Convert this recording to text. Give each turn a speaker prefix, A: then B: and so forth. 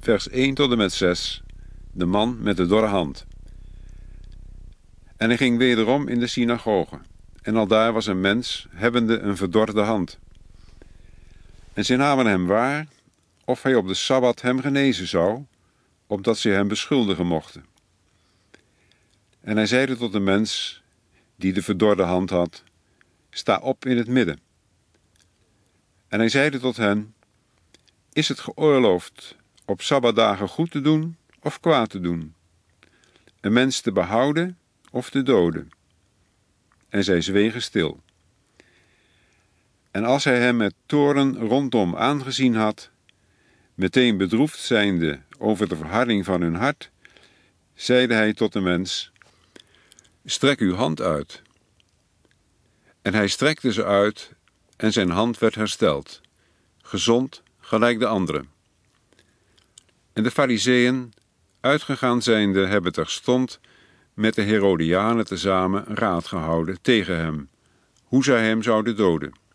A: vers 1 tot en met 6, de man met de dorre hand. En hij ging wederom in de synagoge, en aldaar was een mens, hebbende een verdorde hand. En zij namen hem waar, of hij op de Sabbat hem genezen zou, opdat zij hem beschuldigen mochten. En hij zeide tot de mens, die de verdorde hand had, sta op in het midden. En hij zeide tot hen, is het geoorloofd op Sabbatdagen goed te doen of kwaad te doen? Een mens te behouden of te doden? En zij zwegen stil. En als hij hem met toorn rondom aangezien had, meteen bedroefd zijnde over de verharding van hun hart, zeide hij tot de mens, strek uw hand uit. En hij strekte ze uit, en zijn hand werd hersteld, gezond gelijk de andere. En de Farizeeën, uitgegaan zijnde, hebben terstond met de Herodianen tezamen raad gehouden tegen hem, hoe zij hem zouden doden.